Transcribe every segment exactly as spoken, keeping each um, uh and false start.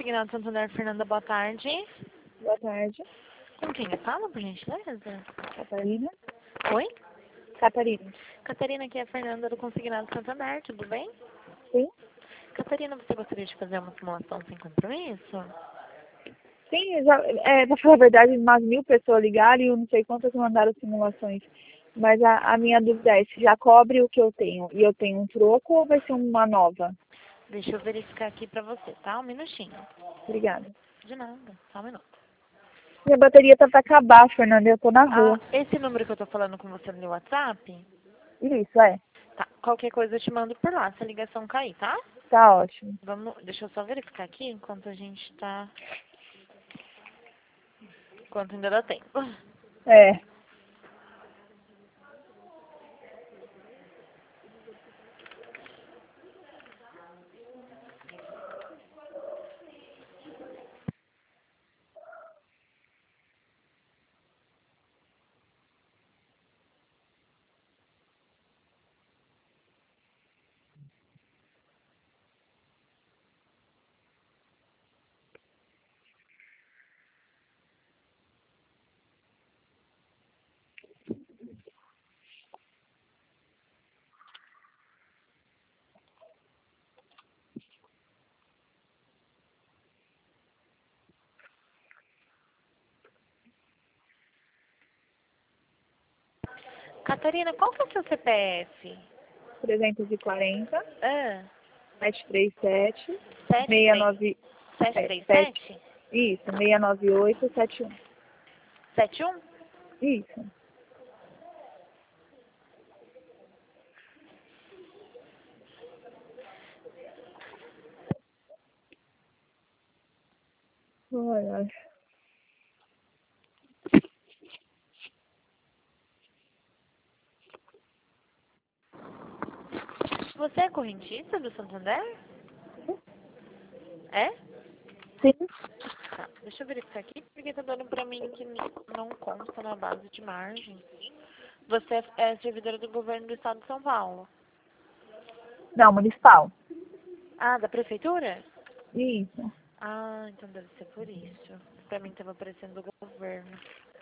Consignado Santander, Fernanda, boa tarde. Boa tarde. Com quem eu falo, por gentileza? Catarina. Oi? Catarina. Catarina, aqui é a Fernanda do Consignado Santander, tudo bem? Sim? Catarina, você gostaria de fazer uma simulação sem compromisso? Sim, já, é, pra falar a verdade, umas mil pessoas ligaram e eu não sei quantas mandaram simulações. Mas a, a minha dúvida é se já cobre o que eu tenho e eu tenho um troco ou vai ser uma nova? Deixa eu verificar aqui pra você, tá? Um minutinho. Obrigada. De nada, só um minuto. Minha bateria tá pra acabar, Fernanda, eu tô na rua. Ah, esse número que eu tô falando com você no WhatsApp? Isso, é. Tá, qualquer coisa eu te mando por lá, se a ligação cair, tá? Tá ótimo. Vamos, deixa eu só verificar aqui enquanto a gente tá... Enquanto ainda dá tempo. É. Catarina, qual que é o seu C P F? trezentos e quarenta, Ah, sete três sete, sete seis três nove sete é, três sete. sete Isso, seis nove oito sete um. sete um? Isso. Olha. Você é correntista do Santander? É? Sim. Tá, deixa eu verificar aqui, porque tá dando pra mim que não consta na base de margem. Você é é servidora do governo do estado de São Paulo. Não, municipal. Ah, da prefeitura? Isso. Ah, então deve ser por isso. Pra mim tava aparecendo do governo.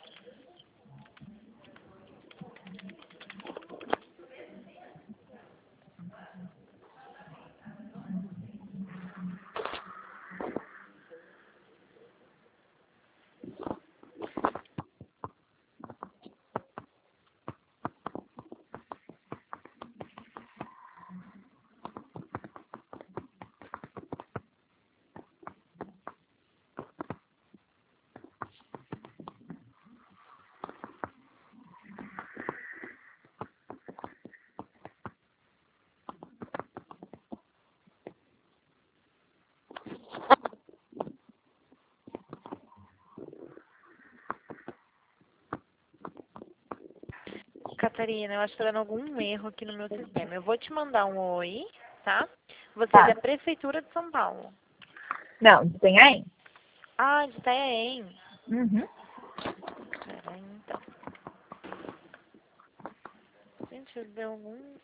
Catarina, eu acho que tá dando algum erro aqui no meu sistema. Eu vou te mandar um oi, tá? Você é Tá. da prefeitura de São Paulo. Não, tem aí? Ah, de Itanhaém. Uhum. Peraí, então. Gente, deu algum...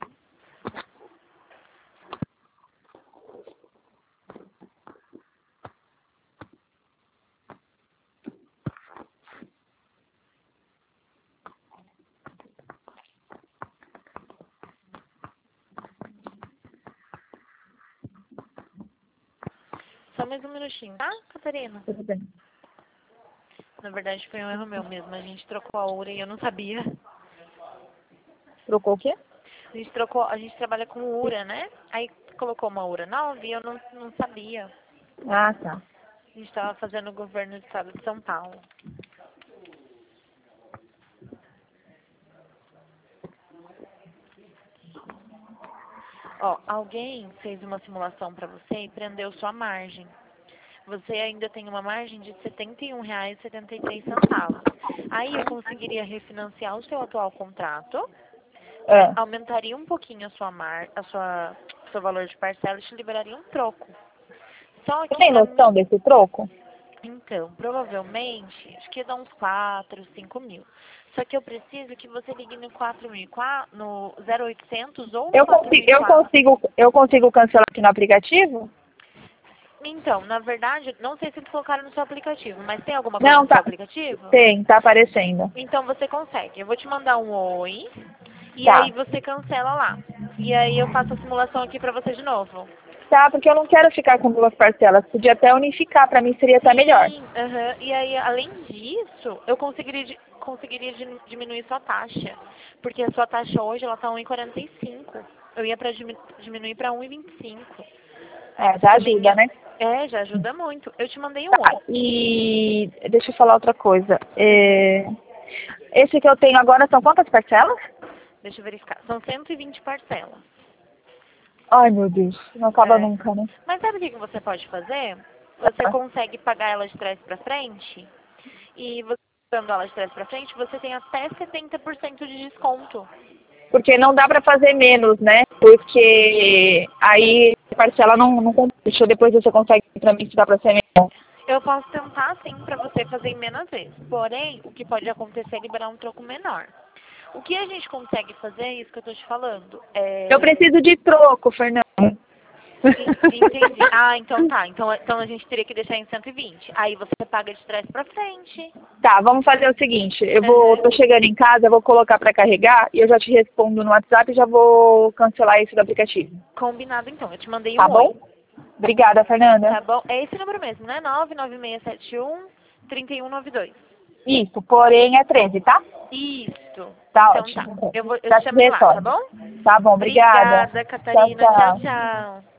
Só mais um minutinho, tá, Catarina? Tudo bem. Na verdade, foi um erro meu mesmo. A gente trocou a URA e eu não sabia. Trocou o quê? A gente trocou, a gente trabalha com URA, né? Aí colocou uma URA nova e eu não, não sabia. Ah, tá. A gente estava fazendo o governo do estado de São Paulo. Ó, alguém fez uma simulação para você e prendeu sua margem. Você ainda tem uma margem de setenta e um reais e setenta e três centavos. Aí eu conseguiria refinanciar o seu atual contrato, É. aumentaria um pouquinho a sua mar, a sua seu valor de parcela e te liberaria um troco. Só Você que tem pra noção mim, desse troco? então, provavelmente, acho que dá uns quatro, cinco mil. Só que eu preciso que você ligue no quatro mil e quatro, no zero oitocentos ou no Eu consigo, eu quatro mil e quatro. consigo, eu consigo cancelar aqui no aplicativo? Então, na verdade, não sei se eles colocaram no seu aplicativo, mas tem alguma coisa Não, no tá. seu aplicativo? Tem, tá aparecendo. Então você consegue. Eu vou te mandar um oi e Tá. aí você cancela lá. E aí eu faço a simulação aqui pra você de novo. Tá, porque eu não quero ficar com duas parcelas. Podia até unificar, pra mim seria até melhor. Sim, aham. E aí, além disso, eu conseguiria, di- conseguiria di- diminuir sua taxa. Porque a sua taxa hoje, ela tá um e quarenta e cinco. Eu ia pra dimi- diminuir pra um e vinte e cinco. É, já Também ajuda, ia- né? É, já ajuda muito. Eu te mandei um Tá, oi. e deixa eu falar outra coisa. É, esse que eu tenho agora são quantas parcelas? Deixa eu verificar. São cento e vinte parcelas. Ai, meu Deus, não acaba É. nunca, né? Mas sabe o que que você pode fazer? Você Tá. consegue pagar ela de trás pra frente. E você pagando ela de trás pra frente, você tem até setenta por cento de desconto. Porque não dá pra fazer menos, né? Porque aí a parcela não, não computa. Depois você consegue pra mim se dá pra ser menos. Eu posso tentar sim pra você fazer em menos vezes. Porém, o que pode acontecer é liberar um troco menor. O que a gente consegue fazer é isso que eu tô te falando. É... Eu preciso de troco, Fernanda. En- Entendi. Ah, então tá. Então, então a gente teria que deixar em cento e vinte. Aí você paga de trás pra frente. Tá, vamos fazer o seguinte, eu vou, Uhum. tô chegando em casa, eu vou colocar pra carregar e eu já te respondo no WhatsApp e já vou cancelar isso do aplicativo. Combinado então. Eu te mandei Tá um oi. bom? Obrigada, Fernanda. Tá bom? É esse número mesmo, né? nove nove seis sete um, três um nove dois. Isso, porém é treze, tá? Isso. Tá Então tá. ótimo. Eu, vou, eu Já te te chamo lá, tá respondo. bom? Tá bom, obrigada. Obrigada, Catarina. Tchau, Tchau, tchau. tchau.